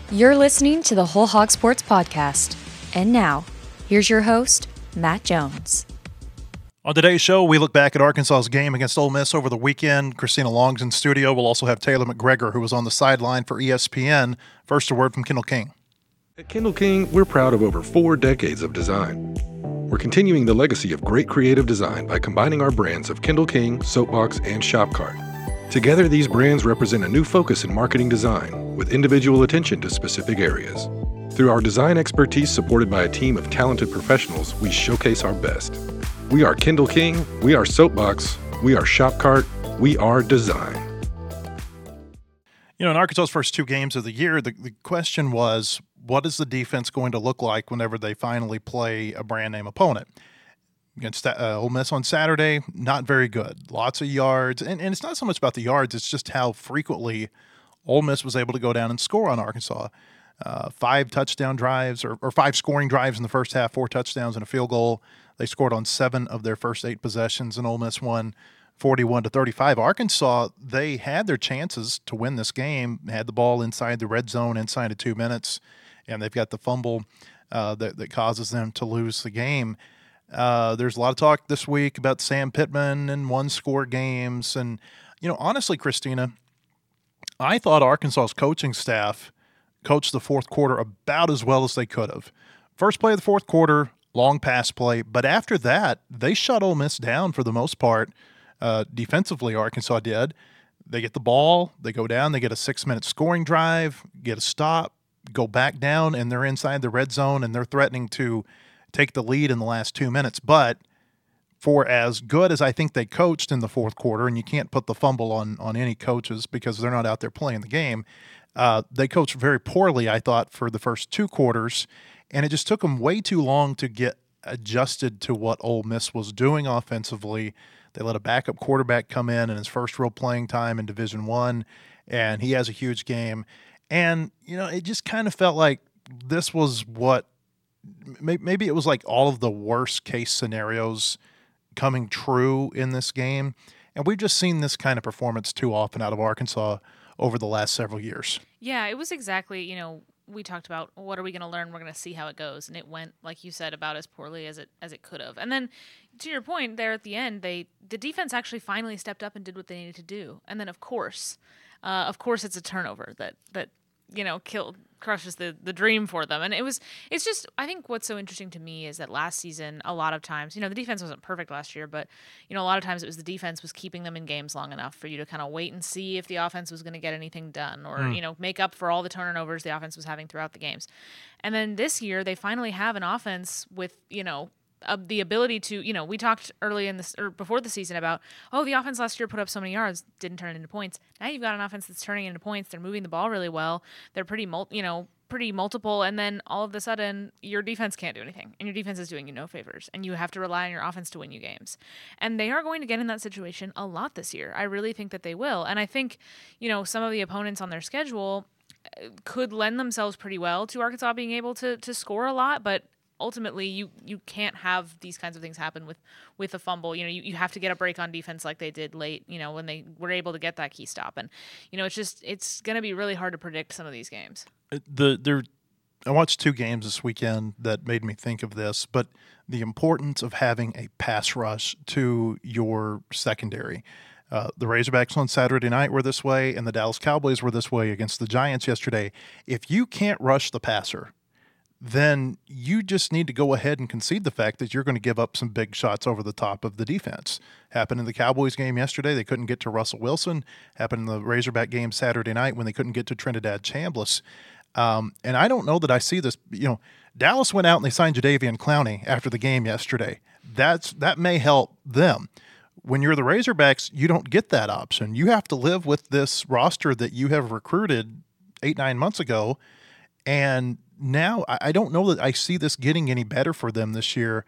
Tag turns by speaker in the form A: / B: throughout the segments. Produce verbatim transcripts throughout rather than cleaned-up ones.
A: You're listening to the Whole Hog Sports Podcast. And now, here's your host, Matt Jones.
B: On today's show, we look back at Arkansas's game against Ole Miss over the weekend. Christina Long's in studio. We'll also have Taylor McGregor, who was on the sideline for E S P N. First, a word from Kendall King.
C: At Kendall King, we're proud of over four decades of design. We're continuing the legacy of great creative design by combining our brands of Kendall King, Soapbox, and Shopcart. Together, these brands represent a new focus in marketing design, with individual attention to specific areas. Through our design expertise supported by a team of talented professionals, we showcase our best. We are Kendall King, we are Soapbox, we are Shopcart, we are design.
B: You know, in Arkansas's first two games of the year, the, the question was, what is the defense going to look like whenever they finally play a brand name opponent? Against uh, Ole Miss on Saturday, not very good. Lots of yards. And, and it's not so much about the yards, it's just how frequently Ole Miss was able to go down and score on Arkansas. Uh, five touchdown drives or, or five scoring drives in the first half, four touchdowns and a field goal. They scored on seven of their first eight possessions, and Ole Miss won forty-one to thirty-five. Arkansas, they had their chances to win this game, had the ball inside the red zone inside of two minutes, and they've got the fumble uh, that, that causes them to lose the game. Uh, there's a lot of talk this week about Sam Pittman and one-score games. And, you know, honestly, Christina, I thought Arkansas's coaching staff coached the fourth quarter about as well as they could have. First play of the fourth quarter, long pass play. But after that, they shut Ole Miss down for the most part. Uh, defensively, Arkansas did. They get the ball, they go down, they get a six-minute scoring drive, get a stop, go back down, and they're inside the red zone, and they're threatening to take the lead in the last two minutes. But for as good as I think they coached in the fourth quarter, and you can't put the fumble on, on any coaches because they're not out there playing the game, uh, they coached very poorly, I thought, for the first two quarters, and it just took them way too long to get adjusted to what Ole Miss was doing offensively. They let a backup quarterback come in in his first real playing time in Division One, and he has a huge game. And, you know, it just kind of felt like this was what maybe it was like all of the worst case scenarios coming true in this game. And we've just seen this kind of performance too often out of Arkansas over the last several years.
D: Yeah, it was exactly, you know, we talked about what are we going to learn? We're going to see how it goes. And it went, like you said, about as poorly as it as it could have. And then to your point there at the end, they the defense actually finally stepped up and did what they needed to do. And then, of course, uh, of course, it's a turnover that, that you know, killed crushes the, the dream for them. And it was, it's just, I think what's so interesting to me is that last season, a lot of times, you know, the defense wasn't perfect last year, but, you know, a lot of times it was the defense was keeping them in games long enough for you to kind of wait and see if the offense was going to get anything done or, mm. you know, make up for all the turnovers the offense was having throughout the games. And then this year, they finally have an offense with, you know, Uh, the ability to, you know, we talked early in this or before the season about, oh, the offense last year put up so many yards, didn't turn it into points. Now you've got an offense that's turning into points. They're moving the ball really well. They're pretty, mul- you know, pretty multiple. And then all of a sudden, your defense can't do anything, and your defense is doing you no favors, and you have to rely on your offense to win you games. And they are going to get in that situation a lot this year. I really think that they will. And I think, you know, some of the opponents on their schedule could lend themselves pretty well to Arkansas being able to to score a lot, but ultimately, you, you can't have these kinds of things happen with, with a fumble. You know, you, you have to get a break on defense like they did late, you know, when they were able to get that key stop. And, you know, it's just, it's going to be really hard to predict some of these games.
B: The there, I watched two games this weekend that made me think of this, but the importance of having a pass rush to your secondary. Uh, the Razorbacks on Saturday night were this way, and the Dallas Cowboys were this way against the Giants yesterday. If you can't rush the passer, then you just need to go ahead and concede the fact that you're going to give up some big shots over the top of the defense. Happened in the Cowboys game yesterday. They couldn't get to Russell Wilson. Happened in the Razorback game Saturday night when they couldn't get to Trinidad Chambliss. Um, and I don't know that I see this. You know, Dallas went out and they signed Jadeveon Clowney after the game yesterday. That's that may help them. When you're the Razorbacks, you don't get that option. You have to live with this roster that you have recruited eight, nine months ago, and now I don't know that I see this getting any better for them this year.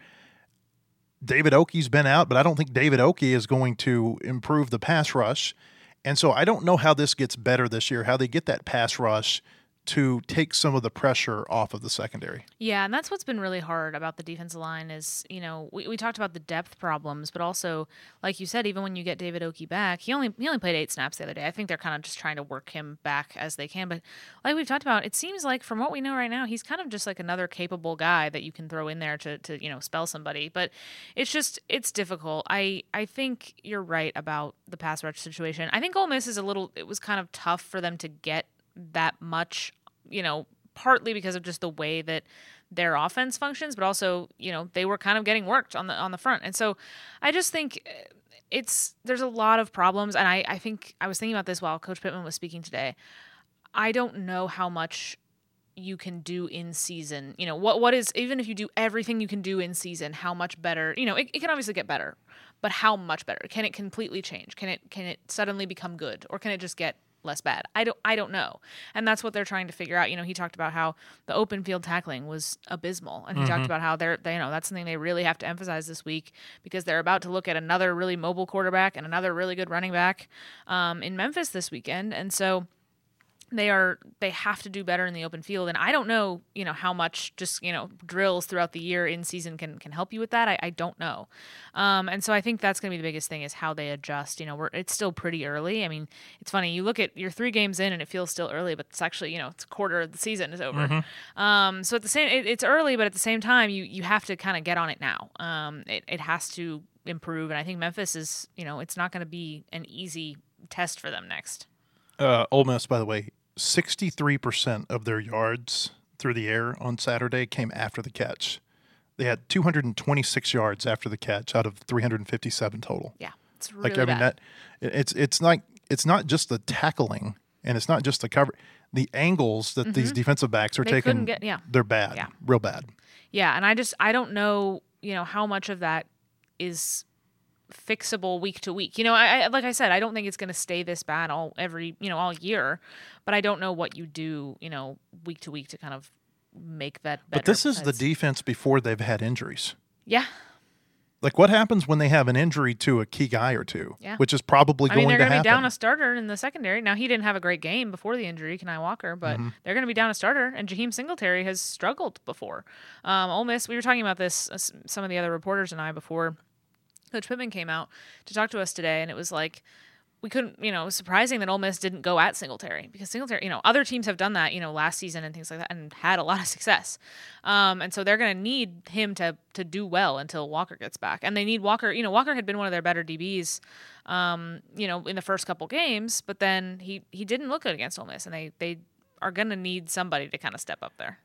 B: David Okie's been out, but I don't think David Okie is going to improve the pass rush. And so I don't know how this gets better this year, how they get that pass rush to take some of the pressure off of the secondary.
D: Yeah, and that's what's been really hard about the defensive line is, you know, we, we talked about the depth problems, but also, like you said, even when you get David Oki back, he only he only played eight snaps the other day. I think they're kind of just trying to work him back as they can. But like we've talked about, it seems like from what we know right now, he's kind of just like another capable guy that you can throw in there to, to you know, spell somebody. But it's just, it's difficult. I, I think you're right about the pass rush situation. I think Ole Miss is a little, it was kind of tough for them to get that much, you know, partly because of just the way that their offense functions, but also, you know, they were kind of getting worked on the on the front. And so I just think it's there's a lot of problems. And I, I think I was thinking about this while Coach Pittman was speaking today. I don't know how much you can do in season. You know, what what is, even if you do everything you can do in season, how much better, you know, it, it can obviously get better, but how much better? Can it completely change? Can it can it suddenly become good? Or can it just get less bad? I don't I don't know. And that's what they're trying to figure out. You know, he talked about how the open field tackling was abysmal. And he mm-hmm. talked about how they're they, you know, that's something they really have to emphasize this week because they're about to look at another really mobile quarterback and another really good running back um, in Memphis this weekend. And so they are they have to do better in the open field. And I don't know, you know, how much just, you know, drills throughout the year in season can can help you with that. I, I don't know. Um, and so I think that's going to be the biggest thing is how they adjust. You know, we're it's still pretty early. I mean, it's funny. You look at your three games in and it feels still early, but it's actually, you know, it's a quarter of the season is over. Mm-hmm. Um, so at the same, it, it's early, but at the same time, you you have to kind of get on it now. Um, it, it has to improve. And I think Memphis is, you know, it's not going to be an easy test for them next.
B: Uh, Ole Miss, by the way, sixty-three percent of their yards through the air on Saturday came after the catch. They had two hundred twenty-six yards after the catch out of three hundred fifty-seven total.
D: Yeah, it's really
B: like I mean
D: bad.
B: that it's it's like it's not just the tackling and it's not just the cover. The angles that mm-hmm. these defensive backs are
D: they
B: taking,
D: get, yeah.
B: they're bad,
D: yeah.
B: real bad.
D: Yeah, and I just I don't know, you know, how much of that is fixable week to week. You know, I, I like I said, I don't think it's going to stay this bad all every, you know, all year, but I don't know what you do, you know, week to week to kind of make that better.
B: But this is the defense before they've had injuries.
D: Yeah.
B: Like what happens when they have an injury to a key guy or two,
D: yeah.
B: which is probably
D: I
B: going
D: mean, they're
B: to
D: gonna
B: happen.
D: be down a starter in the secondary. Now, he didn't have a great game before the injury, Kenai Walker, but mm-hmm. they're going to be down a starter, and Jaheim Singletary has struggled before. Um, Ole Miss, we were talking about this, uh, some of the other reporters and I, before Coach Pittman came out to talk to us today, and it was like, we couldn't, you know, it was surprising that Ole Miss didn't go at Singletary because Singletary, you know, other teams have done that, you know, last season and things like that and had a lot of success. Um, and so they're going to need him to to do well until Walker gets back. And they need Walker, you know, Walker had been one of their better D Bs, um, you know, in the first couple games, but then he, he didn't look good against Ole Miss, and they, they are going to need somebody to kind of step up there.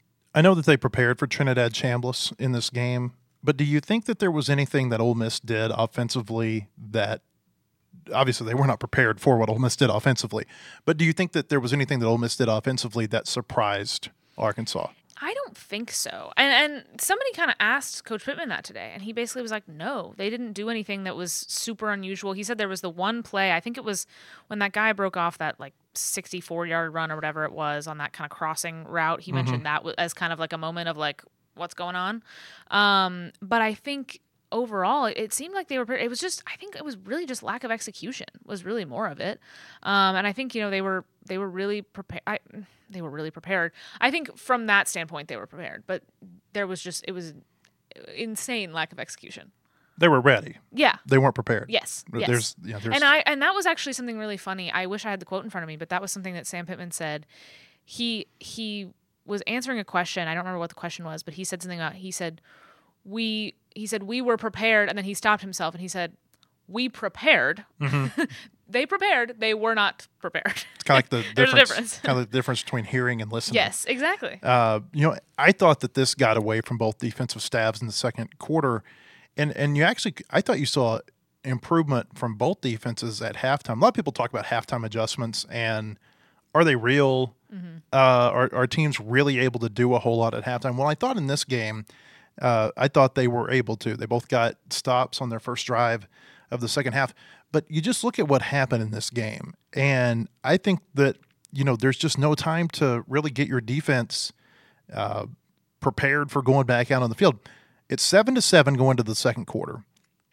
B: I know that they prepared for Trinidad Chambliss in this game, but do you think that there was anything that Ole Miss did offensively that obviously they were not prepared for what Ole Miss did offensively, but do you think that there was anything that Ole Miss did offensively that surprised Arkansas?
D: I don't think so. And and somebody kind of asked Coach Pittman that today, and he basically was like, no, they didn't do anything that was super unusual. He said there was the one play, I think it was when that guy broke off that like sixty-four-yard run or whatever it was on that kind of crossing route. He mm-hmm. mentioned that as kind of like a moment of like, what's going on? Um, but I think overall, it seemed like they were, it was just, I think it was really just lack of execution was really more of it. Um, and I think, you know, they were, they were really prepared. They were really prepared. I think from that standpoint, they were prepared, but there was just, it was insane lack of execution.
B: They were ready.
D: Yeah.
B: They weren't prepared.
D: Yes. yes.
B: There's, yeah, there's...
D: And I, and that was actually something really funny. I wish I had the quote in front of me, but that was something that Sam Pittman said. He, he was answering a question. I don't remember what the question was, but he said something about, he said, we, he said, we were prepared. And then he stopped himself and he said, we prepared. Mm-hmm. They prepared. They were not prepared.
B: It's kind of like the difference,
D: difference.
B: kind of the difference between hearing and listening.
D: Yes, exactly.
B: Uh, you know, I thought that this got away from both defensive staffs in the second quarter. And, and you actually, I thought you saw improvement from both defenses at halftime. A lot of people talk about halftime adjustments and are they real? Mm-hmm. Uh, are, are teams really able to do a whole lot at halftime? Well, I thought in this game, uh, I thought they were able to. They both got stops on their first drive of the second half. But you just look at what happened in this game, and I think that, you know, there's just no time to really get your defense uh, prepared for going back out on the field. It's seven to seven going to the second quarter.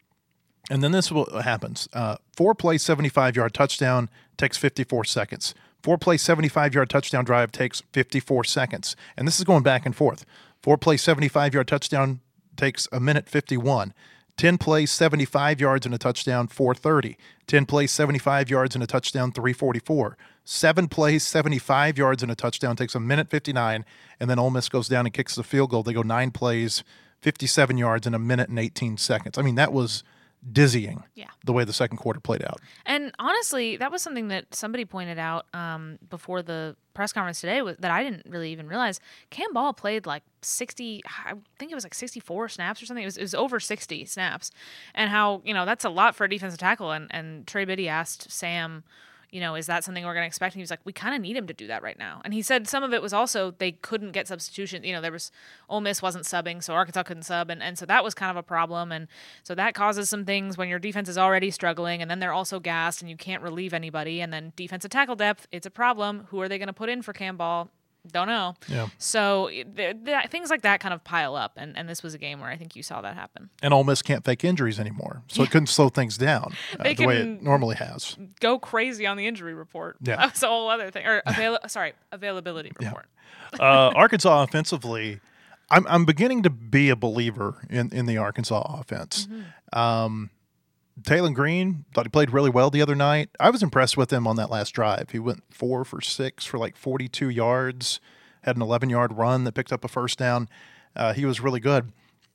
B: And then this is what happens. Uh, four play, seventy-five-yard touchdown takes fifty-four seconds. Four-play seventy-five-yard touchdown drive takes fifty-four seconds. And this is going back and forth. Four-play seventy-five-yard touchdown takes a minute fifty-one. ten plays, seventy-five yards and a touchdown, four thirty. ten plays, seventy-five yards and a touchdown, three forty-four. Seven plays, seventy-five yards and a touchdown takes a minute fifty-nine. And then Ole Miss goes down and kicks the field goal. They go nine plays, fifty-seven yards in a minute and eighteen seconds. I mean, that was dizzying,
D: yeah,
B: the way the second quarter played out.
D: And honestly, that was something that somebody pointed out um, before the press conference today was, that I didn't really even realize. Cam Ball played like sixty, I think it was like sixty-four snaps or something. It was, it was over sixty snaps. And how, you know, that's a lot for a defensive tackle. And, and Trey Biddy asked Sam, you know, is that something we're going to expect? And he was like, we kind of need him to do that right now. And he said some of it was also they couldn't get substitution. You know, there was Ole Miss wasn't subbing, so Arkansas couldn't sub. And, and so that was kind of a problem. And so that causes some things when your defense is already struggling and then they're also gassed and you can't relieve anybody. And then defensive tackle depth, it's a problem. Who are they going to put in for Cam Ball? Don't know.
B: Yeah.
D: So th- th- things like that kind of pile up, and, and this was a game where I think you saw that happen.
B: And Ole Miss can't fake injuries anymore, so
D: yeah.
B: it couldn't slow things down uh,
D: they
B: the way it normally has.
D: Go crazy on the injury report.
B: Yeah.
D: That's a whole other thing. Or avail- sorry, availability report.
B: Yeah. uh, Arkansas offensively, I'm I'm beginning to be a believer in, in the Arkansas offense. Mm-hmm. Um, Taylor Green, thought he played really well the other night. I was impressed with him on that last drive. He went four for six for like forty-two yards, had an eleven-yard run that picked up a first down. Uh, he was really good.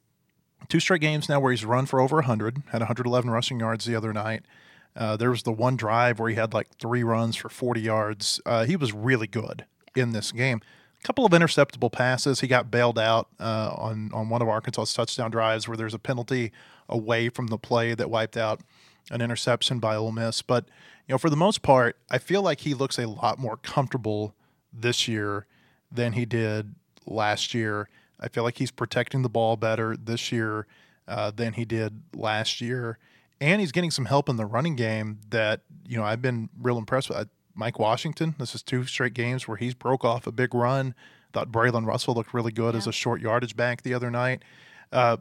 B: Two straight games now where he's run for over one hundred, had one hundred eleven rushing yards the other night. Uh, there was the one drive where he had like three runs for forty yards. Uh, he was really good in this game. A couple of interceptable passes. He got bailed out uh, on, on one of Arkansas's touchdown drives where there's a penalty away from the play that wiped out an interception by Ole Miss. But, you know, for the most part, I feel like he looks a lot more comfortable this year than he did last year. I feel like he's protecting the ball better this year uh, than he did last year. And he's getting some help in the running game that, you know, I've been real impressed with. Mike Washington, this is two straight games where he's broke off a big run. Thought Braylon Russell looked really good yeah. as a short yardage back the other night. Uh,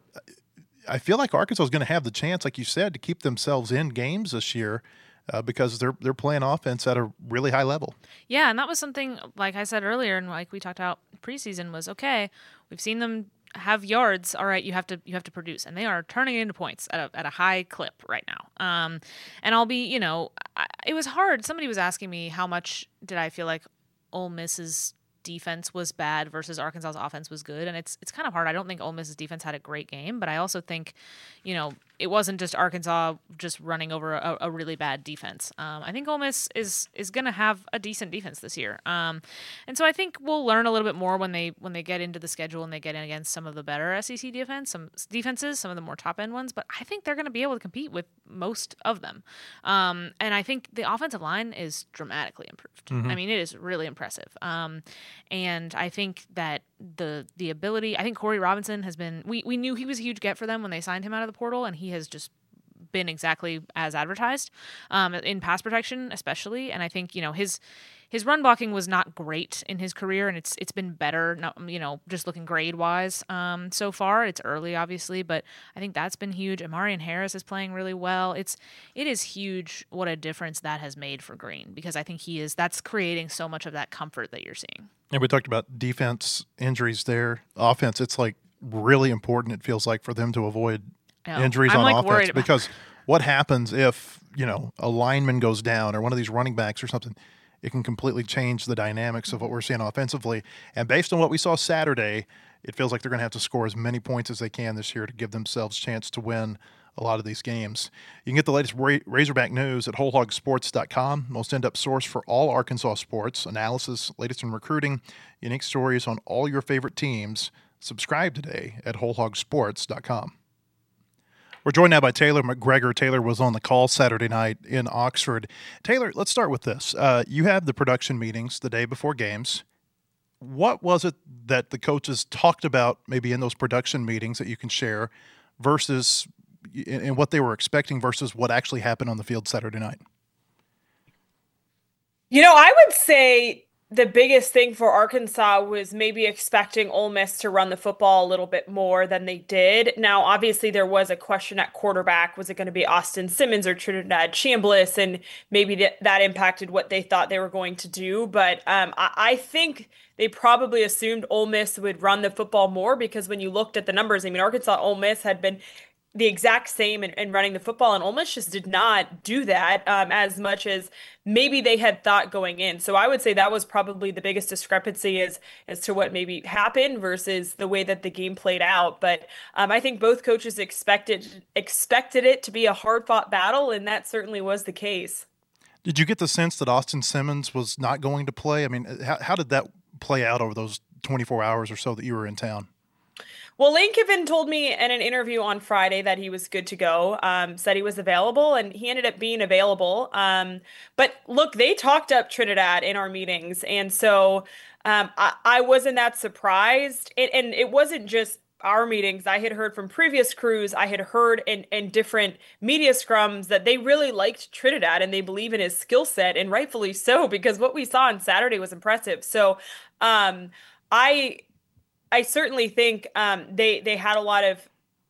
B: I feel like Arkansas is going to have the chance, like you said, to keep themselves in games this year uh, because they're they're playing offense at a really high level.
D: Yeah, and that was something, like I said earlier, and like we talked about preseason, was okay. We've seen them have yards. All right, you have to you have to produce, and they are turning it into points at a at a high clip right now. Um, and I'll be, you know, I, it was hard. Somebody was asking me how much did I feel like Ole Miss's defense was bad versus Arkansas's offense was good, and it's it's kind of hard. I don't think Ole Miss's defense had a great game, but I also think, you know, it wasn't just Arkansas just running over a, a really bad defense. Um, I think Ole Miss is is going to have a decent defense this year, um, and so I think we'll learn a little bit more when they when they get into the schedule and they get in against some of the better S E C defense, some defenses, some of the more top end ones. But I think they're going to be able to compete with most of them, um, and I think the offensive line is dramatically improved. Mm-hmm. I mean, it is really impressive, um, and I think that the the ability. I think Corey Robinson has been. We we knew he was a huge get for them when they signed him out of the portal, and he has just been exactly as advertised um, in pass protection, especially. And I think, you know, his his run blocking was not great in his career, and it's it's been better, not, you know, just looking grade wise um, so far. It's early, obviously, but I think that's been huge. Amarian Harris is playing really well. It's it is huge what a difference that has made for Green, because I think he is that's creating so much of that comfort that you're seeing.
B: And we talked about defense injuries there. Offense, it's like really important, it feels like, for them to avoid injuries
D: I'm
B: on
D: like
B: offense, because what happens if, you know, a lineman goes down or one of these running backs or something, it can completely change the dynamics of what we're seeing offensively. And based on what we saw Saturday, it feels like they're going to have to score as many points as they can this year to give themselves a chance to win a lot of these games. You can get the latest Razorback news at whole hog sports dot com, most in-depth source for all Arkansas sports, analysis, latest in recruiting, unique stories on all your favorite teams. Subscribe today at whole hog sports dot com. We're joined now by Taylor McGregor. Taylor was on the call Saturday night in Oxford. Taylor, let's start with this. Uh, you have the production meetings the day before games. What was it that the coaches talked about maybe in those production meetings that you can share versus in, in what they were expecting versus what actually happened on the field Saturday night?
E: You know, I would say the biggest thing for Arkansas was maybe expecting Ole Miss to run the football a little bit more than they did. Now, obviously, there was a question at quarterback. Was it going to be Austin Simmons or Trinidad Chambliss? And maybe that, that impacted what they thought they were going to do. But um, I, I think they probably assumed Ole Miss would run the football more because when you looked at the numbers, I mean, Arkansas, Ole Miss had been the exact same in, in running the football, and Ole Miss just did not do that um, as much as maybe they had thought going in. So I would say that was probably the biggest discrepancy as as to what maybe happened versus the way that the game played out. But um, I think both coaches expected expected it to be a hard fought battle, and that certainly was the case.
B: Did you get the sense that Austin Simmons was not going to play? I mean, how, how did that play out over those twenty-four hours or so that you were in town?
E: Well, Lane Kiffin told me in an interview on Friday that he was good to go, um, said he was available, and he ended up being available. Um, but look, they talked up Trinidad in our meetings, and so um, I, I wasn't that surprised. It, and it wasn't just our meetings. I had heard from previous crews, I had heard in, in different media scrums that they really liked Trinidad and they believe in his skill set, and rightfully so, because what we saw on Saturday was impressive. So um, I... I certainly think um, they they had a lot of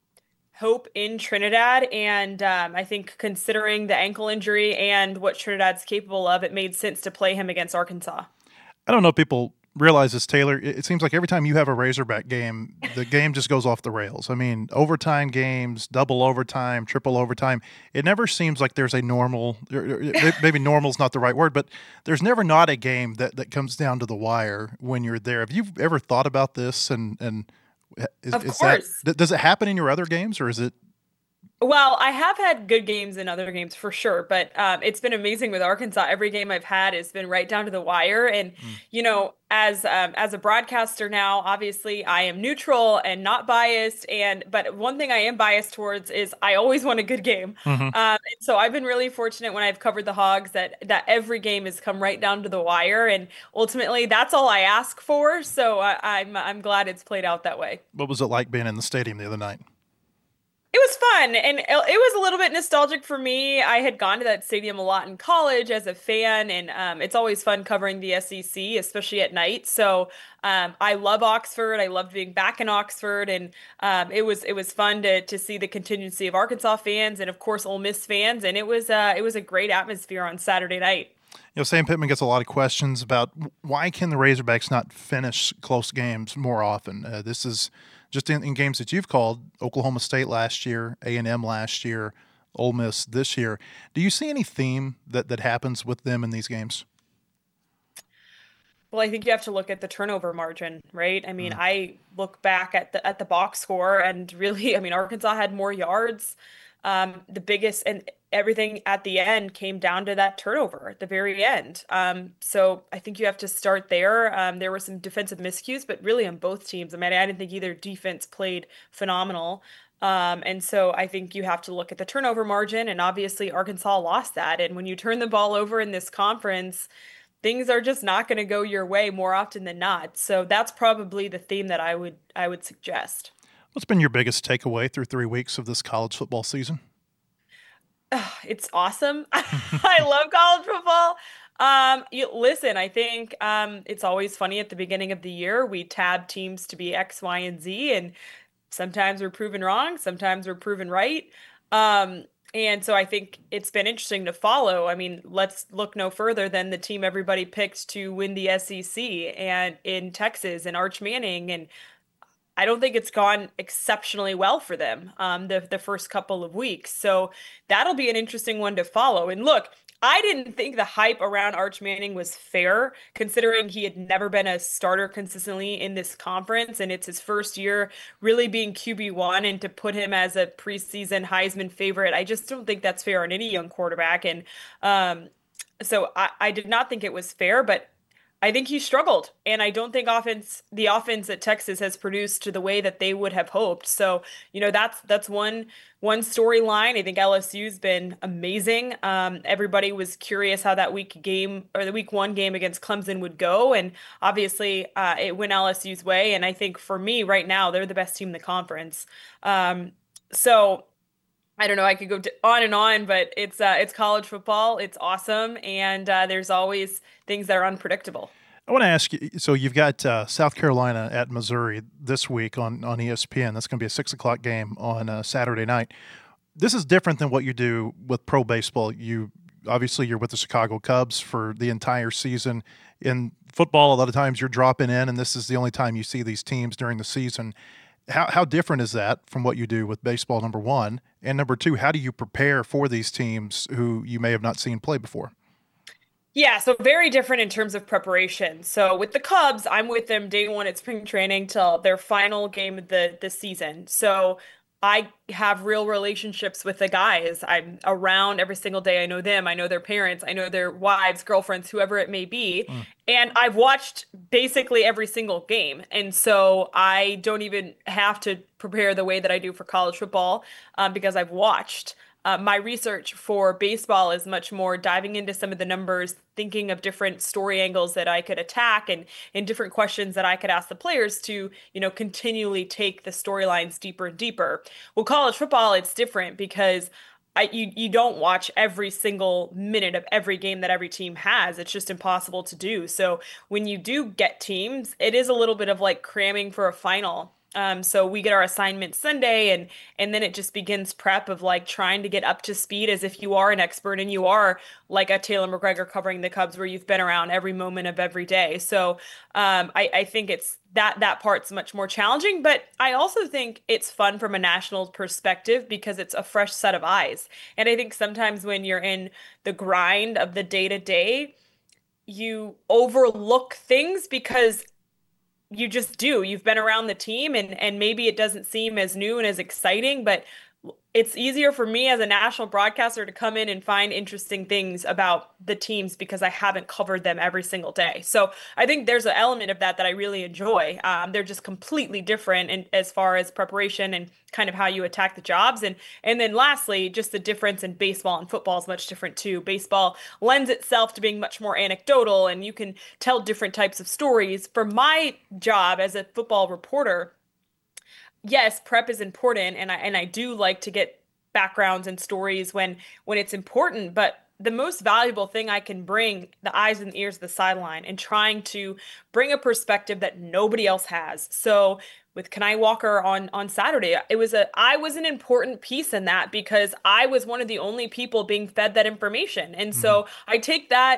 E: hope in Trinidad, and um, I think considering the ankle injury and what Trinidad's capable of, it made sense to play him against Arkansas.
B: I don't know if people realize this, Taylor. It seems like every time you have a Razorback game, the game just goes off the rails. I mean, overtime games, double overtime, triple overtime. It never seems like there's a normal, maybe normal's not the right word, but there's never not a game that, that comes down to the wire when you're there. Have you ever thought about this? And, and is,
E: of
B: is
E: course.
B: that, does it happen in your other games, or is it?
E: Well, I have had good games in other games for sure, but um, it's been amazing with Arkansas. Every game I've had has been right down to the wire. And, mm. you know, as um, as a broadcaster now, obviously I am neutral and not biased. And but one thing I am biased towards is I always want a good game. Mm-hmm. Um, and so I've been really fortunate when I've covered the Hogs that that every game has come right down to the wire. And ultimately, that's all I ask for. So I, I'm I'm glad it's played out that way.
B: What was it like being in the stadium the other night?
E: It was fun, and it was a little bit nostalgic for me. I had gone to that stadium a lot in college as a fan, and um, it's always fun covering the S E C, especially at night. So um, I love Oxford. I loved being back in Oxford, and um, it was it was fun to to see the contingency of Arkansas fans and, of course, Ole Miss fans, and it was uh, it was a great atmosphere on Saturday night.
B: You know, Sam Pittman gets a lot of questions about why can the Razorbacks not finish close games more often. Uh, this is just in, in games that you've called, Oklahoma State last year, A and M last year, Ole Miss this year. Do you see any theme that, that happens with them in these games?
E: Well, I think you have to look at the turnover margin, right? I mean, mm. I look back at the at the box score, and really, I mean, Arkansas had more yards. Um, the biggest and everything at the end came down to that turnover at the very end. Um, so I think you have to start there. Um, there were some defensive miscues, but really on both teams. I mean, I didn't think either defense played phenomenal. Um, and so I think you have to look at the turnover margin, and obviously Arkansas lost that. And when you turn the ball over in this conference, things are just not going to go your way more often than not. So that's probably the theme that I would I would suggest.
B: What's been your biggest takeaway through three weeks of this college football season?
E: It's awesome. I love college football. Um, you, listen, I think um, it's always funny at the beginning of the year. We tab teams to be X, Y, and Z, and sometimes we're proven wrong. Sometimes we're proven right. Um, and so I think it's been interesting to follow. I mean, let's look no further than the team everybody picked to win the S E C and in Texas and Arch Manning, and I don't think it's gone exceptionally well for them um, the, the first couple of weeks. So that'll be an interesting one to follow. And look, I didn't think the hype around Arch Manning was fair, considering he had never been a starter consistently in this conference. And it's his first year really being Q B one, and to put him as a preseason Heisman favorite, I just don't think that's fair on any young quarterback. And um, so I, I did not think it was fair, but I think he struggled, and I don't think offense the offense at Texas has produced to the way that they would have hoped. So, you know, that's that's one one storyline. I think L S U's been amazing. Um, everybody was curious how that week game or the week one game against Clemson would go, and obviously uh, it went L S U's way. And I think for me right now, they're the best team in the conference. Um, so. I don't know. I could go on and on, but it's uh, it's college football. It's awesome, and uh, there's always things that are unpredictable.
B: I want to ask you, so you've got uh, South Carolina at Missouri this week on, on E S P N. That's going to be a six o'clock game on uh, Saturday night. This is different than what you do with pro baseball. You obviously you're with the Chicago Cubs for the entire season. In football, a lot of times you're dropping in, and this is the only time you see these teams during the season. How how different is that from what you do with baseball, number one? And number two, how do you prepare for these teams who you may have not seen play before?
E: Yeah, so very different in terms of preparation. So with the Cubs, I'm with them day one at spring training till their final game of the, the season. So I have real relationships with the guys. I'm around every single day. I know them. I know their parents. I know their wives, girlfriends, whoever it may be. Mm. And I've watched basically every single game. And so I don't even have to prepare the way that I do for college football um, because I've watched. Uh, my research for baseball is much more diving into some of the numbers, thinking of different story angles that I could attack and, and different questions that I could ask the players to, you know, continually take the storylines deeper and deeper. Well, college football, it's different because I, you, you don't watch every single minute of every game that every team has. It's just impossible to do. So when you do get teams, it is a little bit of like cramming for a final. Um, so we get our assignment Sunday and and then it just begins prep of like trying to get up to speed as if you are an expert and you are like a Taylor McGregor covering the Cubs where you've been around every moment of every day. So um, I, I think it's that that part's much more challenging, but I also think it's fun from a national perspective because it's a fresh set of eyes. And I think sometimes when you're in the grind of the day to day, you overlook things because you just do. You've been around the team and, and maybe it doesn't seem as new and as exciting, but it's easier for me as a national broadcaster to come in and find interesting things about the teams because I haven't covered them every single day. So I think there's an element of that that I really enjoy. Um, they're just completely different in, as far as preparation and kind of how you attack the jobs. And and then lastly, just the difference in baseball and football is much different too. Baseball lends itself to being much more anecdotal and you can tell different types of stories. For my job as a football reporter, yes, prep is important, and I and I do like to get backgrounds and stories when when it's important, but the most valuable thing I can bring, the eyes and ears of the sideline, and trying to bring a perspective that nobody else has. So with Kenai Walker on on Saturday, it was a I was an important piece in that because I was one of the only people being fed that information. And mm-hmm. so I take that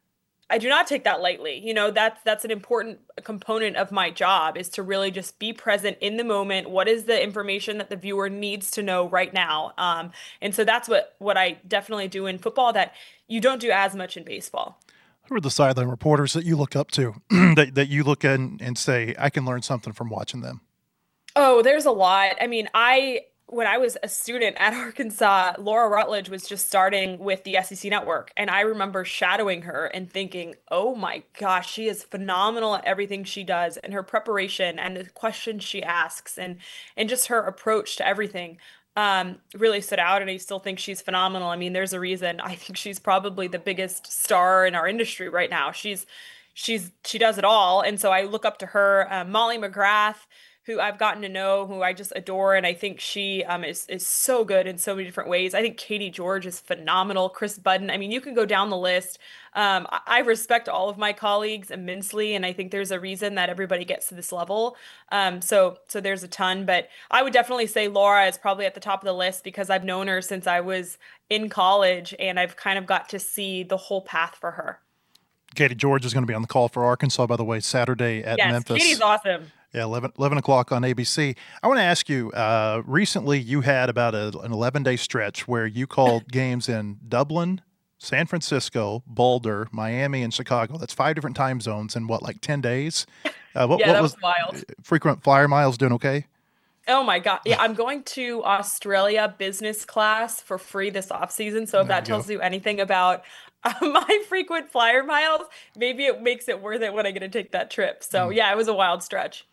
E: I do not take that lightly. You know, that's that's an important component of my job is to really just be present in the moment. What is the information that the viewer needs to know right now? Um, and so that's what, what I definitely do in football that you don't do as much in baseball.
B: Who are the sideline reporters that you look up to, that, that you look in and say, I can learn something from watching them?
E: Oh, there's a lot. I mean, I... when I was a student at Arkansas, Laura Rutledge was just starting with the S E C Network. And I remember shadowing her and thinking, oh my gosh, she is phenomenal at everything she does and her preparation and the questions she asks and, and just her approach to everything um, really stood out. And I still think she's phenomenal. I mean, there's a reason I think she's probably the biggest star in our industry right now. She's, she's, she does it all. And so I look up to her. uh, Molly McGrath, who I've gotten to know, who I just adore. And I think she um, is, is so good in so many different ways. I think Katie George is phenomenal. Chris Budden. I mean, you can go down the list. Um, I, I respect all of my colleagues immensely. And I think there's a reason that everybody gets to this level. Um, so, so there's a ton, but I would definitely say Laura is probably at the top of the list because I've known her since I was in college and I've kind of got to see the whole path for her.
B: Katie George is going to be on the call for Arkansas, by the way, Saturday at
E: yes,
B: Memphis.
E: Katie's awesome.
B: Yeah, eleven, eleven o'clock on A B C. I want to ask you, uh, recently you had about a, an eleven-day stretch where you called games in Dublin, San Francisco, Boulder, Miami, and Chicago. That's five different time zones in, what, like ten days? Uh, what,
E: yeah,
B: what
E: that
B: was,
E: was wild.
B: Frequent flyer miles doing okay?
E: Oh my God. Yeah, I'm going to Australia business class for free this off season. So if
B: There
E: that
B: you go.
E: tells you anything about uh, my frequent flyer miles, maybe it makes it worth it when I get to take that trip. So
B: Mm.
E: yeah, it was a wild stretch.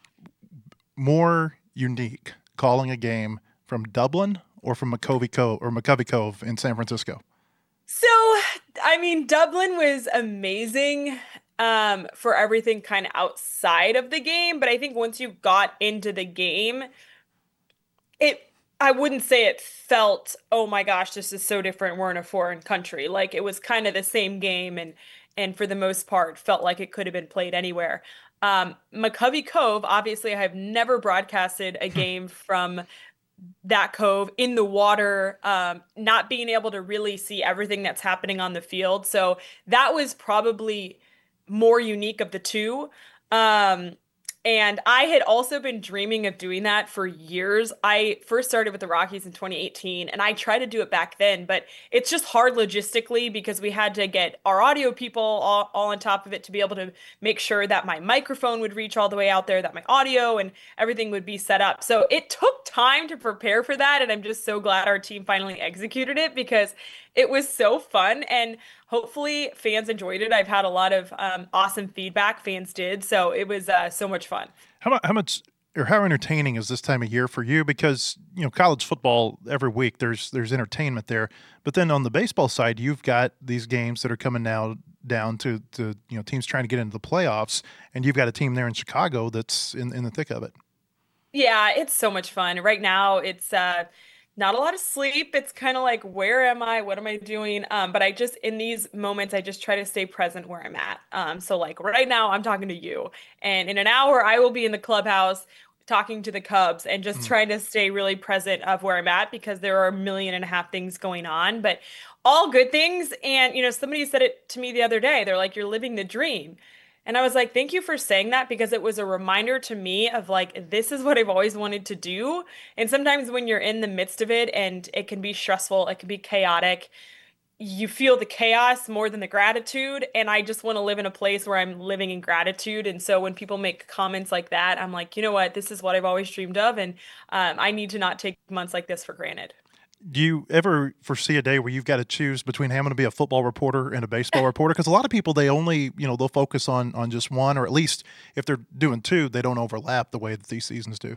B: More unique calling a game from Dublin or from McCovey Cove or McCovey Cove in San Francisco?
E: So, I mean, Dublin was amazing um, for everything kind of outside of the game. But I think once you got into the game, it I wouldn't say it felt, oh my gosh, this is so different. We're in a foreign country. Like it was kind of the same game and and for the most part felt like it could have been played anywhere. Um, McCovey Cove, obviously, I have never broadcasted a game from that cove in the water, um, not being able to really see everything that's happening on the field. So that was probably more unique of the two. Um, and I had also been dreaming of doing that for years. I first started with the Rockies in twenty eighteen, and I tried to do it back then, but it's just hard logistically because we had to get our audio people all, all on top of it to be able to make sure that my microphone would reach all the way out there, that my audio and everything would be set up. So it took time to prepare for that, and I'm just so glad our team finally executed it because it was so fun, and hopefully fans enjoyed it. I've had a lot of um, awesome feedback. Fans did, so it was uh, so much fun.
B: How, how much or how entertaining is this time of year for you? Because, you know, college football, every week there's there's entertainment there. But then on the baseball side, you've got these games that are coming now down to, to you know, teams trying to get into the playoffs, and you've got a team there in Chicago that's in, in the thick of it.
E: Yeah, it's so much fun. Right now, it's uh, not a lot of sleep. It's kind of like, where am I? What am I doing? Um, but I just, in these moments, I just try to stay present where I'm at. Um, so like right now I'm talking to you, and in an hour I will be in the clubhouse talking to the Cubs and just mm. trying to stay really present of where I'm at because there are a million and a half things going on, but all good things. And, you know, somebody said it to me the other day. They're like, you're living the dream. And I was like, thank you for saying that, because it was a reminder to me of like, this is what I've always wanted to do. And sometimes when you're in the midst of it and it can be stressful, it can be chaotic, you feel the chaos more than the gratitude. And I just want to live in a place where I'm living in gratitude. And so when people make comments like that, I'm like, you know what, this is what I've always dreamed of. And um, I need to not take months like this for granted.
B: Do you ever foresee a day where you've got to choose between having to be a football reporter and a baseball reporter? Because a lot of people, they only, you know, they'll focus on on just one, or at least if they're doing two, they don't overlap the way that these seasons do.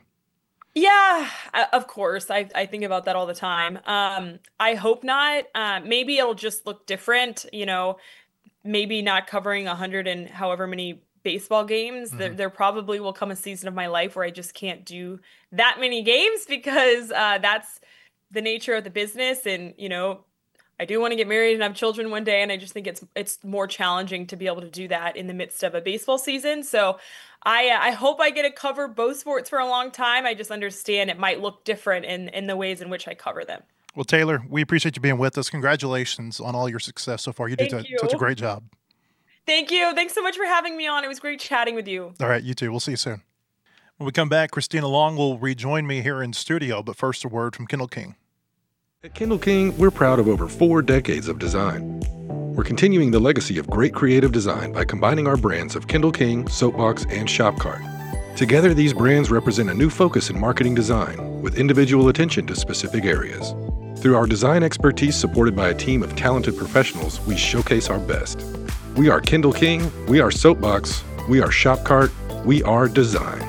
E: Yeah, of course. I, I think about that all the time. Um, I hope not. Uh, maybe it'll just look different, you know, maybe not covering a hundred and however many baseball games. Mm-hmm. There, there probably will come a season of my life where I just can't do that many games because uh, that's the nature of the business. And, you know, I do want to get married and have children one day. And I just think it's, it's more challenging to be able to do that in the midst of a baseball season. So I, uh, I hope I get to cover both sports for a long time. I just understand it might look different in, in the ways in which I cover them.
B: Well, Taylor, we appreciate you being with us. Congratulations on all your success so far. You did
E: Thank
B: t-
E: you.
B: such a great job.
E: Thank you. Thanks so much for having me on. It was great chatting with you.
B: All right, you too. We'll see you soon. When we come back, Christina Long will rejoin me here in studio, but first a word from Kendall King.
C: At Kendall King, we're proud of over four decades of design. We're continuing the legacy of great creative design by combining our brands of Kendall King, Soapbox, and Shopcart. Together, these brands represent a new focus in marketing design with individual attention to specific areas. Through our design expertise supported by a team of talented professionals, we showcase our best. We are Kendall King, we are Soapbox, we are Shopcart, we are design.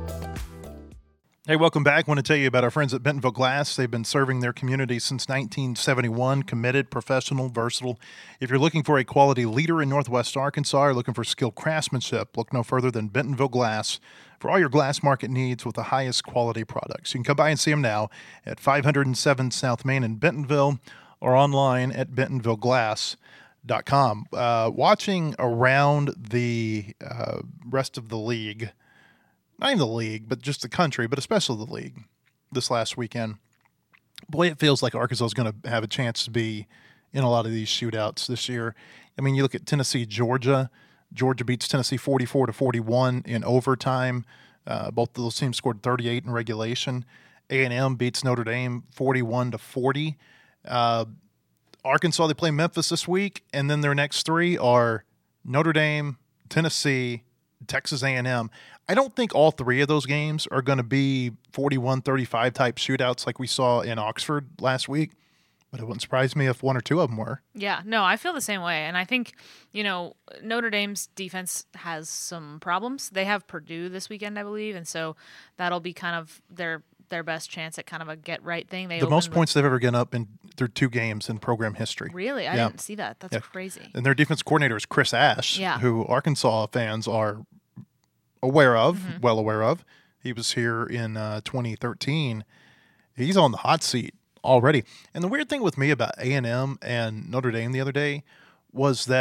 B: Hey, welcome back. I want to tell you about our friends at Bentonville Glass. They've been serving their community since nineteen seventy-one, committed, professional, versatile. If you're looking for a quality leader in Northwest Arkansas or looking for skilled craftsmanship, look no further than Bentonville Glass for all your glass market needs with the highest quality products. You can come by and see them now at five oh seven South Main in Bentonville or online at bentonville glass dot com. Uh, watching around the uh, rest of the league, not even the league, but just the country, but especially the league this last weekend, boy, it feels like Arkansas is going to have a chance to be in a lot of these shootouts this year. I mean, you look at Tennessee, Georgia. Georgia beats Tennessee forty-four to forty-one in overtime. Uh, both of those teams scored thirty-eight in regulation. A and M beats Notre Dame forty-one to forty. Uh, Arkansas, they play Memphis this week, and then their next three are Notre Dame, Tennessee, Texas A and M. I don't think all three of those games are going to be forty-one thirty-five type shootouts like we saw in Oxford last week, but it wouldn't surprise me if one or two of them were.
D: Yeah, no, I feel the same way. And I think, you know, Notre Dame's defense has some problems. They have Purdue this weekend, I believe, and so that'll be kind of their their best chance at kind of a get-right thing. They
B: the most
D: with,
B: points they've ever given up in through two games in program history.
D: Really? I
B: yeah.
D: didn't see that. That's
B: yeah.
D: crazy.
B: And their defense coordinator is Chris Ash,
D: yeah.
B: who Arkansas fans are aware of,
D: mm-hmm.
B: well aware of. He was here in uh, twenty thirteen. He's on the hot seat already. And the weird thing with me about A and M and Notre Dame the other day was that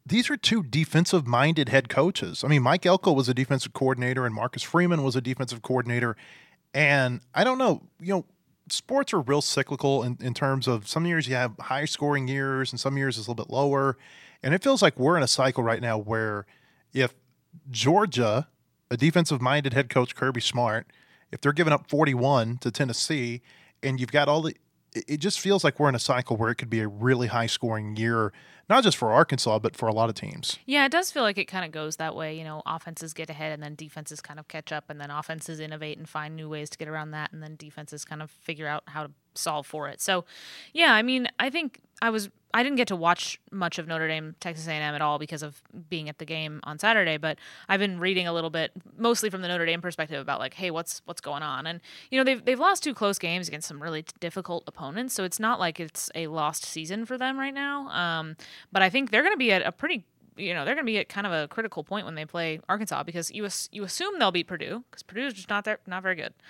B: these are two defensive-minded head coaches. I mean, Mike Elko was a defensive coordinator and Marcus Freeman was a defensive coordinator. And I don't know, you know, sports are real cyclical in, in terms of some years you have high-scoring years and some years it's a little bit lower. And it feels like we're in a cycle right now where if Georgia, a defensive-minded head coach, Kirby Smart, if they're giving up forty-one to Tennessee and you've got all the – it just feels like we're in a cycle where it could be a really high-scoring year, not just for Arkansas, but for a lot of teams.
D: Yeah, it does feel like it kind of goes that way. You know, offenses get ahead and then defenses kind of catch up, and then offenses innovate and find new ways to get around that, and then defenses kind of figure out how to solve for it. So, yeah, I mean, I think I was I didn't get to watch much of Notre Dame Texas A and M at all because of being at the game on Saturday, but I've been reading a little bit, mostly from the Notre Dame perspective, about like, hey, what's what's going on? And you know, they've they've lost two close games against some really difficult opponents, so it's not like it's a lost season for them right now. Um, but I think they're going to be at a pretty you know, they're going to be at kind of a critical point when they play Arkansas because you as, you assume they'll beat Purdue because Purdue is just not there, not very good.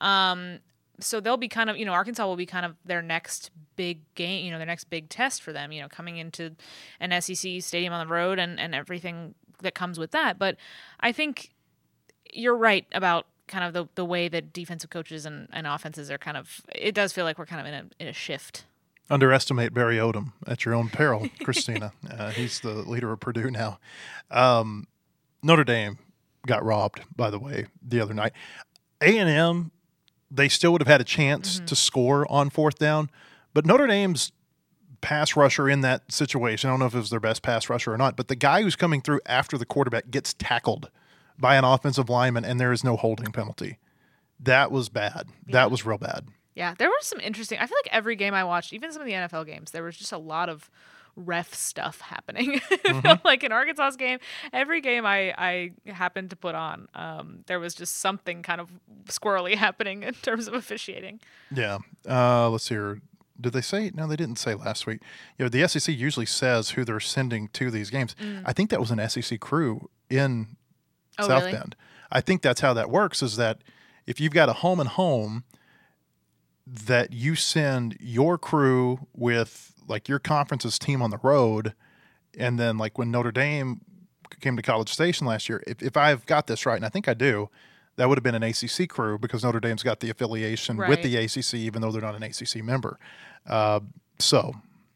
D: Um, so they'll be kind of, you know, Arkansas will be kind of their next big game, you know, their next big test for them, you know, coming into an S E C stadium on the road and, and everything that comes with that. But I think you're right about kind of the, the way that defensive coaches and, and offenses are kind of, it does feel like we're kind of in a, in a shift.
B: Underestimate Barry Odom at your own peril, Christina. uh, he's the leader of Purdue now. Um, Notre Dame got robbed, by the way, the other night. A and M, they still would have had a chance mm-hmm. to score on fourth down, but Notre Dame's pass rusher in that situation, I don't know if it was their best pass rusher or not, but the guy who's coming through after the quarterback gets tackled by an offensive lineman, and there is no holding penalty. That was bad. Yeah. That was real bad.
D: Yeah, there was some interesting – I feel like every game I watched, even some of the N F L games, there was just a lot of ref stuff happening. Mm-hmm. Like in Arkansas's game, every game I, I happened to put on, um, there was just something kind of squirrely happening in terms of officiating.
B: Yeah. Uh, let's see here. Did they say? No, they didn't say last week. You know, the S E C usually says who they're sending to these games. Mm. I think that was an S E C crew in
D: oh,
B: South
D: really?
B: Bend. I think that's how that works, is that if you've got a home and home, that you send your crew with like your conference's team on the road. And then like when Notre Dame came to College Station last year, if, if I've got this right, and I think I do, that would have been an A C C crew because Notre Dame's got the affiliation
D: right.
B: with the A C C, even though they're not an A C C member. Uh, so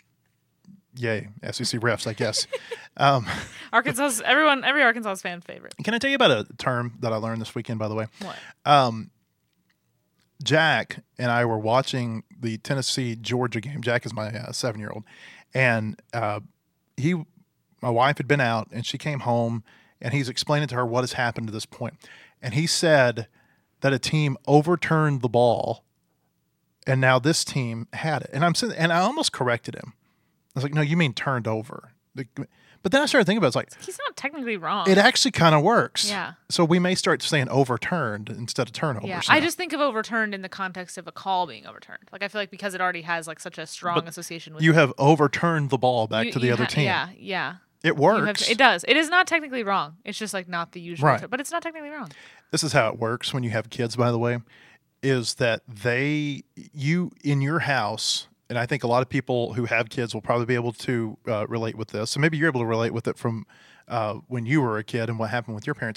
B: yay, S E C refs, I guess. um,
D: Arkansas, everyone, every Arkansas fan favorite.
B: Can I tell you about a term that I learned this weekend, by the way?
D: What?
B: Um, Jack and I were watching the Tennessee-Georgia game. Jack is my uh, seven-year-old. And uh, he, my wife had been out, and she came home, and he's explaining to her what has happened to this point. And he said that a team overturned the ball, and now this team had it. And I'm sitting, and I almost corrected him. I was like, no, you mean turned over. But then I started thinking about it. It's like,
D: he's not technically wrong.
B: It actually kind of works.
D: Yeah.
B: So we may start saying overturned instead of turnovers.
D: Yeah.
B: Now.
D: I just think of overturned in the context of a call being overturned. Like I feel like because it already has like such a strong
B: but
D: association with
B: you
D: it.
B: have overturned the ball back
D: you,
B: to the other
D: ha-
B: team.
D: Yeah, yeah.
B: It works.
D: Have, it does. It is not technically wrong. It's just like not the usual.
B: Right.
D: T- but it's not technically wrong.
B: This is how it works when you have kids, by the way, is that they, you in your house, and I think a lot of people who have kids will probably be able to uh, relate with this. So maybe you're able to relate with it from uh, when you were a kid and what happened with your parents.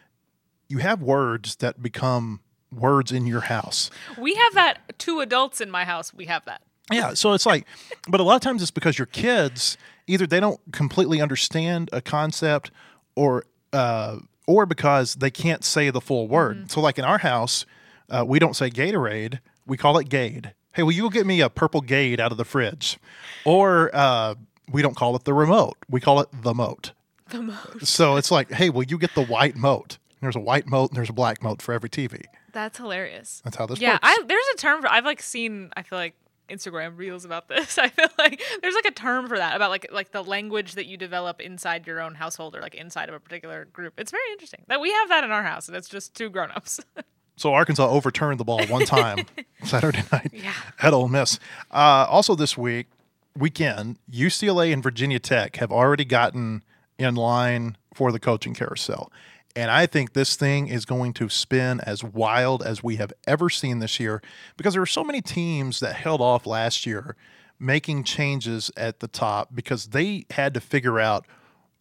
B: You have words that become words in your house.
D: We have that. Two adults in my house, we have that.
B: Yeah, so it's like, but a lot of times it's because your kids, either they don't completely understand a concept or uh, or because they can't say the full word. Mm-hmm. So like in our house, uh, we don't say Gatorade, we call it Gade. Hey, will you go get me a purple Gade out of the fridge? Or uh, we don't call it the remote. We call it the moat.
D: The moat.
B: So it's like, hey, will you get the white moat? There's a white moat and there's a black moat for every T V.
D: That's hilarious.
B: That's how this
D: yeah,
B: works.
D: Yeah, there's a term for, I've like seen, I feel like, Instagram reels about this. I feel like there's like a term for that, about like like the language that you develop inside your own household or like inside of a particular group. It's very interesting that we have that in our house and it's just two grown-ups.
B: So Arkansas overturned the ball one time Saturday night
D: yeah.
B: at Ole Miss. Uh, also this week, weekend, U C L A and Virginia Tech have already gotten in line for the coaching carousel. And I think this thing is going to spin as wild as we have ever seen this year because there were so many teams that held off last year making changes at the top because they had to figure out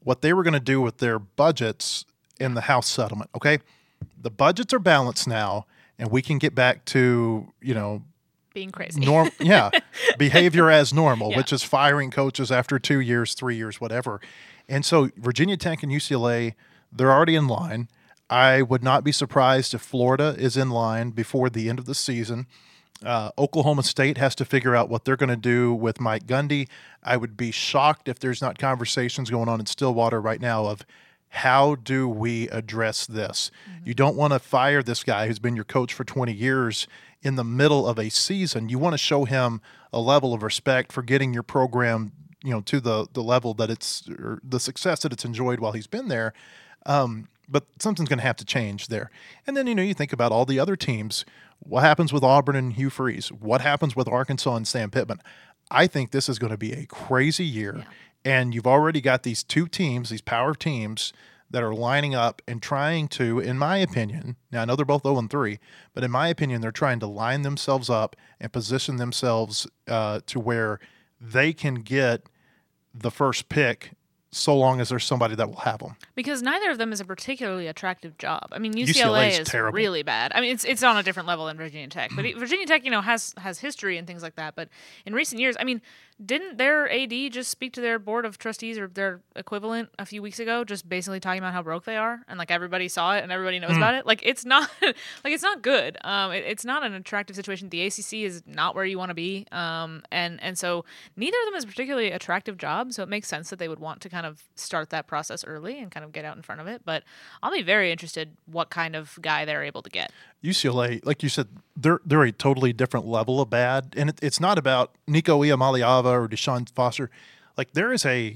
B: what they were going to do with their budgets in the House settlement. Okay, the budgets are balanced now, and we can get back to, you know,
D: being crazy.
B: Norm, yeah, behavior as normal,
D: Yeah.
B: which is firing coaches after two years, three years, whatever. And so Virginia Tech and U C L A, they're already in line. I would not be surprised if Florida is in line before the end of the season. Uh, Oklahoma State has to figure out what they're going to do with Mike Gundy. I would be shocked if there's not conversations going on in Stillwater right now of how do we address this? Mm-hmm. You don't want to fire this guy who's been your coach for twenty years in the middle of a season. You want to show him a level of respect for getting your program, you know, to the the level that it's, or the success that it's enjoyed while he's been there. Um, but something's going to have to change there. And then, you know, you think about all the other teams. What happens with Auburn and Hugh Freeze? What happens with Arkansas and Sam Pittman? I think this is going to be a crazy year.
D: Yeah.
B: And you've already got these two teams, these power teams, that are lining up and trying to, in my opinion, now I know they're both oh and three, but in my opinion, they're trying to line themselves up and position themselves uh, to where they can get the first pick so long as there's somebody that will have them.
D: Because neither of them is a particularly attractive job. I mean, U C L A
B: U C L A is
D: is
B: terrible.
D: really bad. I mean, it's it's on a different level than Virginia Tech. But it- Virginia Tech, you know, has has history and things like that. But in recent years, I mean, didn't their A D just speak to their board of trustees or their equivalent a few weeks ago, just basically talking about how broke they are, and like everybody saw it and everybody knows about it? Like it's not like it's not good. Um, it, it's not an attractive situation. The A C C is not where you want to be. Um, and and so neither of them is a particularly attractive job. So it makes sense that they would want to kind of start that process early and kind of get out in front of it. But I'll be very interested what kind of guy they're able to get.
B: U C L A, like you said, they're they're a totally different level of bad, and it, it's not about Nico Iamaleava or Deshaun Foster. Like there is a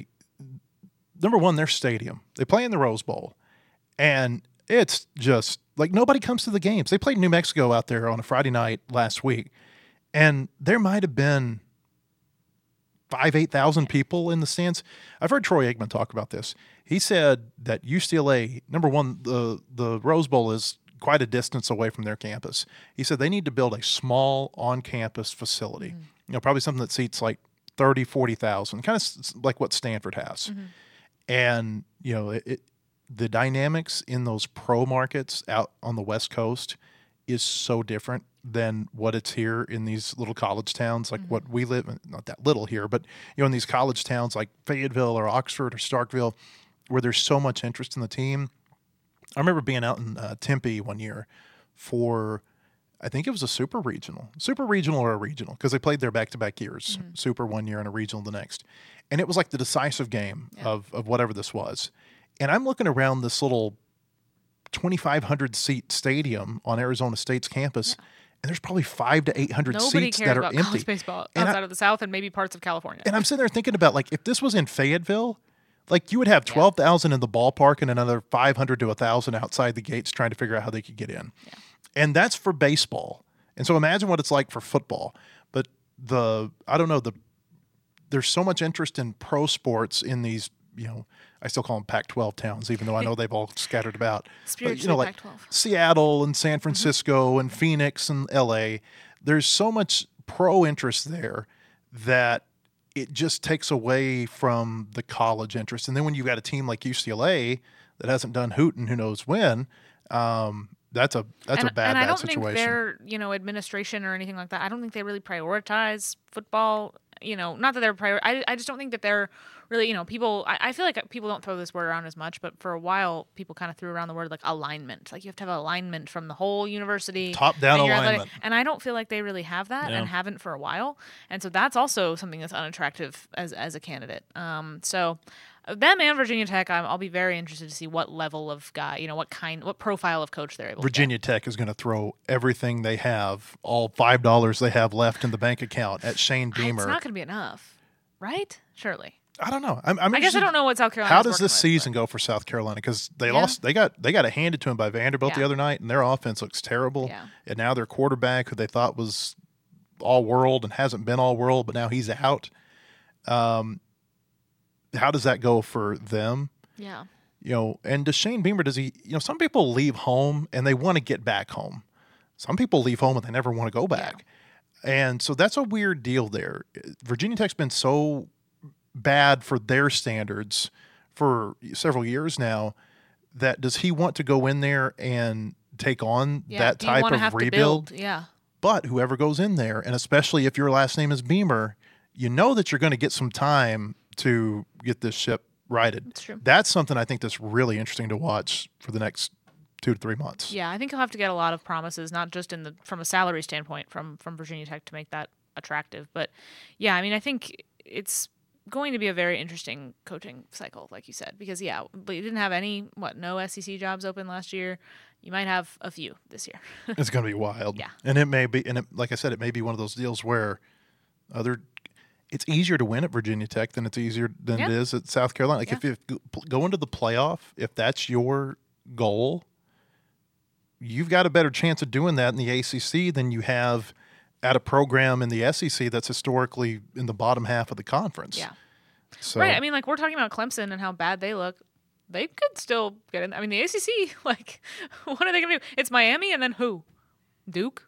B: number one, their stadium. They play in the Rose Bowl, and it's just like nobody comes to the games. They played New Mexico out there on a Friday night last week, and there might have been five, eight thousand people in the stands. I've heard Troy Aikman talk about this. He said that U C L A, number one, the the Rose Bowl is quite a distance away from their campus. He said they need to build a small on-campus facility, mm-hmm. you know, probably something that seats like thirty, forty thousand, kind of like what Stanford has. Mm-hmm. And, you know, it, it, the dynamics in those pro markets out on the West Coast is so different than what it's here in these little college towns, like mm-hmm. what we live in, not that little here, but, you know, in these college towns like Fayetteville or Oxford or Starkville, where there's so much interest in the team. I remember being out in uh, Tempe one year for, I think it was a super regional, super regional or a regional, because they played there back-to-back years, mm-hmm. super one year and a regional the next. And it was like the decisive game yeah. of, of whatever this was. And I'm looking around this little twenty-five hundred seat stadium on Arizona State's campus, yeah. and there's probably five to eight hundred
D: Nobody
B: seats
D: cares
B: that are
D: about
B: empty.
D: college baseball
B: and
D: outside
B: I,
D: of the South and maybe parts of California.
B: And I'm sitting there thinking about, like, if this was in Fayetteville, like you would have twelve thousand yeah. in the ballpark and another five hundred to one thousand outside the gates trying to figure out how they could get in. Yeah. And that's for baseball. And so imagine what it's like for football. But the, I don't know, the there's so much interest in pro sports in these, you know, I still call them Pac twelve towns, even though I know they've all scattered about.
D: Spiritually,
B: but, you know, like
D: Pac twelve.
B: Seattle and San Francisco mm-hmm. and Phoenix and L A. There's so much pro interest there that it just takes away from the college interest. And then when you've got a team like U C L A that hasn't done hoot and who knows when, um, that's a that's
D: and,
B: a bad
D: and I
B: bad
D: don't
B: situation.
D: think their, you know, administration or anything like that, I don't think they really prioritize football. You know, not that they're prior. I, I just don't think that they're really, you know, people. I, I feel like people don't throw this word around as much, but for a while, people kind of threw around the word like alignment. Like you have to have alignment from the whole university,
B: top down
D: and
B: alignment.
D: Athletic, and I don't feel like they really have that,
B: yeah.
D: and haven't for a while. And so that's also something that's unattractive as as a candidate. Um, so. Them and Virginia Tech, I'm, I'll be very interested to see what level of guy, you know, what kind, what profile of coach they're able
B: Virginia
D: to get.
B: Tech is going to throw everything they have, all five dollars they have left in the bank account at Shane Beamer.
D: It's not going to be enough, right? Surely.
B: I don't know. I'm, I'm
D: I guess I don't know what South Carolina.
B: How does this season with, go for South Carolina? Because they yeah. lost, they got they got it handed to them by Vanderbilt yeah. the other night, and their offense looks terrible.
D: Yeah.
B: And now their quarterback, who they thought was all world and hasn't been all world, but now he's out. Um. How does that go for them?
D: Yeah.
B: You know, and does Shane Beamer, does he, you know, some people leave home and they want to get back home. Some people leave home and they never want to go back. Yeah. And so that's a weird deal there. Virginia Tech's been so bad for their standards for several years now. That does he want to go in there and take on
D: Yeah.
B: that
D: Do you
B: type
D: wanna
B: of
D: have to
B: rebuild?
D: build? Yeah.
B: But whoever goes in there, and especially if your last name is Beamer, you know that you're going to get some time to get this ship righted.
D: That's true.
B: That's something I think that's really interesting to watch for the next two to three months.
D: Yeah, I think he'll have to get a lot of promises, not just in the from a salary standpoint from from Virginia Tech to make that attractive, but yeah, I mean, I think it's going to be a very interesting coaching cycle, like you said, because yeah, but you didn't have any what no S E C jobs open last year. You might have a few this year.
B: It's going to be wild.
D: Yeah.
B: And it may be, and it, like I said, it may be one of those deals where other, it's easier to win at Virginia Tech than it's easier than
D: Yeah.
B: it is at South Carolina. Like
D: Yeah.
B: if you go into the playoff, if that's your goal, you've got a better chance of doing that in the A C C than you have at a program in the S E C that's historically in the bottom half of the conference.
D: Yeah.
B: So,
D: Right. I mean, like we're talking about Clemson and how bad they look. They could still get in. I mean, the A C C, like, what are they going to do? It's Miami and then who? Duke?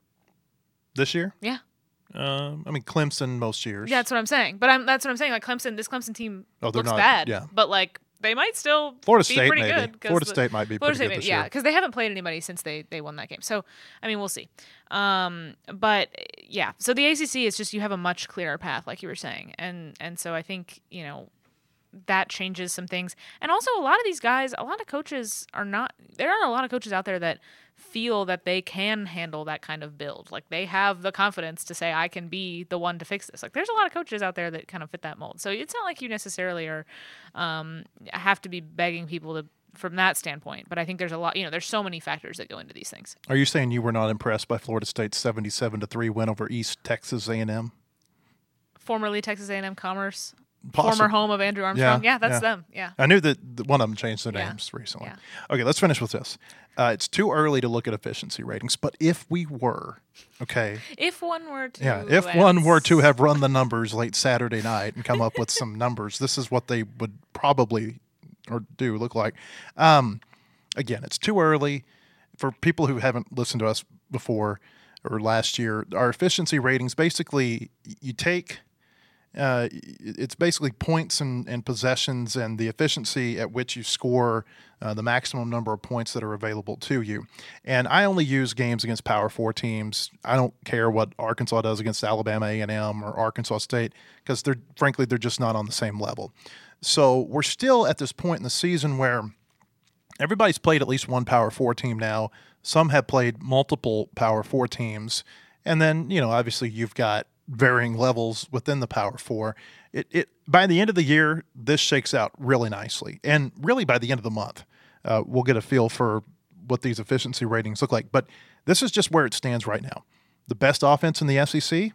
B: this year,
D: Yeah.
B: um, I mean, Clemson most years.
D: Yeah, that's what I'm saying. But I'm that's what I'm saying. Like Clemson, this Clemson team
B: Oh, they're
D: looks
B: not-
D: bad.
B: yeah.
D: But like they might still
B: Florida
D: be
B: State
D: pretty
B: maybe.
D: good. 'cause
B: Florida
D: the-
B: State might be
D: Florida
B: pretty
D: State,
B: good this
D: yeah,
B: year.
D: because they haven't played anybody since they they won that game. So I mean, we'll see. Um, but yeah, so the A C C is just you have a much clearer path, like you were saying, and and so I think you know that changes some things. And also, a lot of these guys, a lot of coaches are not. There are a lot of coaches out there that feel that they can handle that kind of build. Like they have the confidence to say, I can be the one to fix this. Like there's a lot of coaches out there that kind of fit that mold. So it's not like you necessarily are um, have to be begging people to from that standpoint. But I think there's a lot, you know, there's so many factors that go into these things.
B: Are you saying you were not impressed by Florida State's seventy-seven to three win over East Texas A and M?
D: Formerly Texas A and M Commerce,
B: Possi-
D: former home of Andrew Armstrong.
B: Yeah,
D: Yeah, that's
B: yeah.
D: them. Yeah.
B: I knew that th- one of them changed their
D: Yeah.
B: names recently.
D: Yeah.
B: Okay, let's finish with this. Uh, it's too early to look at efficiency ratings, but if we were, okay,
D: If one were to,
B: yeah, if one were to
D: let's-
B: have run the numbers late Saturday night and come up with some numbers, this is what they would probably or do look like. Um, again, it's too early for people who haven't listened to us before or last year. Our efficiency ratings basically you take. Uh, it's basically points and, and possessions and the efficiency at which you score uh, the maximum number of points that are available to you. And I only use games against Power Four teams. I don't care what Arkansas does against Alabama A and M or Arkansas State because they're frankly they're just not on the same level. So we're still at this point in the season where everybody's played at least one Power Four team now. Some have played multiple Power Four teams, and then you know obviously you've got varying levels within the Power Four. It, it by the end of the year, this shakes out really nicely, and really by the end of the month, uh, we'll get a feel for what these efficiency ratings look like. But this is just where it stands right now. The best offense in the S E C,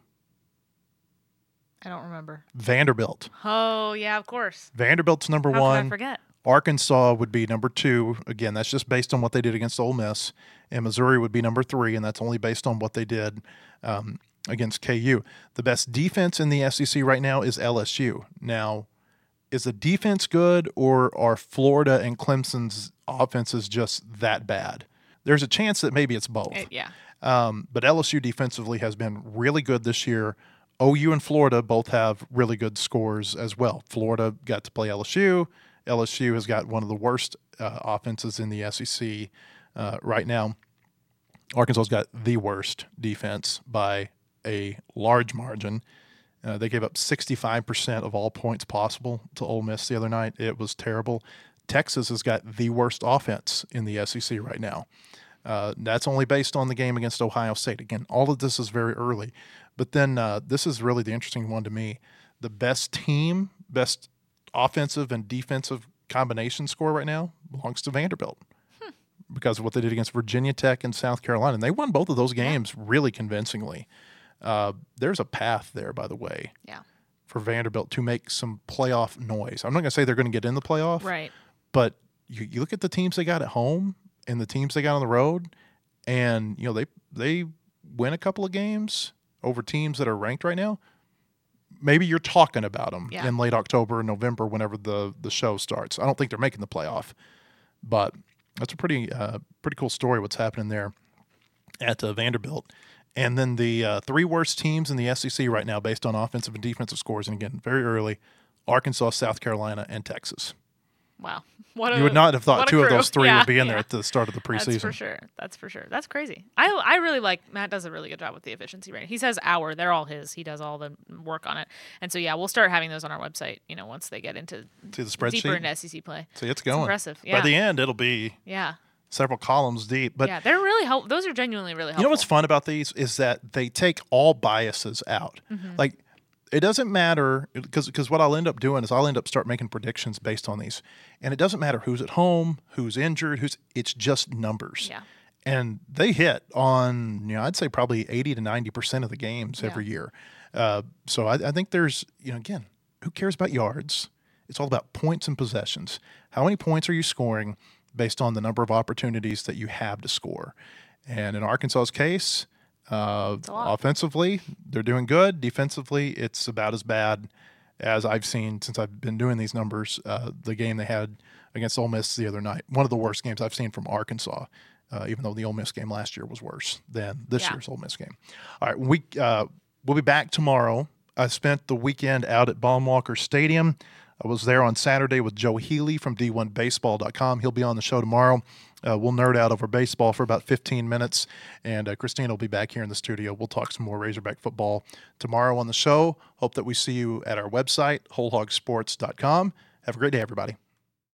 D: I don't remember.
B: Vanderbilt.
D: Oh yeah, of course.
B: Vanderbilt's number
D: How
B: one.
D: could I forget?
B: Arkansas would be number two. Again, that's just based on what they did against Ole Miss. And Missouri would be number three, and that's only based on what they did um, against K U. The best defense in the S E C right now is L S U. Now, is the defense good, or are Florida and Clemson's offenses just that bad? There's a chance that maybe it's both.
D: It- yeah.
B: Um, but L S U defensively has been really good this year. O U and Florida both have really good scores as well. Florida got to play L S U. L S U has got one of the worst uh, offenses in the S E C uh, right now. Arkansas's got the worst defense by a large margin. Uh, they gave up sixty-five percent of all points possible to Ole Miss the other night. It was terrible. Texas has got the worst offense in the S E C right now. Uh, that's only based on the game against Ohio State. Again, all of this is very early. But then uh, this is really the interesting one to me. The best team, best offensive and defensive combination score right now belongs to Vanderbilt hmm. because of what they did against Virginia Tech and South Carolina. And they won both of those games yeah. really convincingly. Uh, there's a path there, by the way,
D: yeah.
B: for Vanderbilt to make some playoff noise. I'm not going to say they're going to get in the playoff,
D: right?
B: But you, you look at the teams they got at home and the teams they got on the road, and you know they they win a couple of games over teams that are ranked right now. Maybe you're talking about them
D: yeah.
B: in late October and November whenever the, the show starts. I don't think they're making the playoff, but that's a pretty uh, pretty cool story what's happening there at uh, Vanderbilt. And then the uh, three worst teams in the S E C right now based on offensive and defensive scores, and again, very early, Arkansas, South Carolina, and Texas.
D: Wow. What a,
B: You would not have thought
D: what a
B: two of
D: crew.
B: those three
D: Yeah,
B: would be in there
D: yeah.
B: at the start of the preseason.
D: That's for sure. That's for sure. That's crazy. I I really like Matt does a really good job with the efficiency rating. He says our, they're all his. He does all the work on it. And so yeah, we'll start having those on our website, you know, once they get into
B: See the spreadsheet?
D: deeper into S E C play.
B: See, it's going.
D: impressive. Yeah.
B: By the end, it'll be
D: Yeah.
B: several columns deep. But
D: yeah, they're really help those are genuinely really helpful.
B: you know what's fun about these is that they take all biases out.
D: Mm-hmm.
B: Like, it doesn't matter because because what I'll end up doing is I'll end up start making predictions based on these, and it doesn't matter who's at home, who's injured, who's it's just numbers.
D: Yeah.
B: And they hit on, you know, I'd say probably eighty to ninety percent of the games
D: Yeah.
B: every year. Uh, so I, I think there's, you know, again, who cares about yards? It's all about points and possessions. How many points are you scoring based on the number of opportunities that you have to score? And in Arkansas's case, uh,
D: a lot.
B: offensively, they're doing good. Defensively, it's about as bad as I've seen since I've been doing these numbers. Uh, the game they had against Ole Miss the other night, one of the worst games I've seen from Arkansas. Uh, even though the Ole Miss game last year was worse than this
D: Yeah.
B: year's Ole Miss game. All right, we uh, we'll be back tomorrow. I spent the weekend out at Baum-Walker Stadium. I was there on Saturday with Joe Healy from D one baseball dot com. He'll be on the show tomorrow. Uh, we'll nerd out over baseball for about fifteen minutes, and uh, Christina will be back here in the studio. We'll talk some more Razorback football tomorrow on the show. Hope that we see you at our website, whole hog sports dot com. Have a great day, everybody.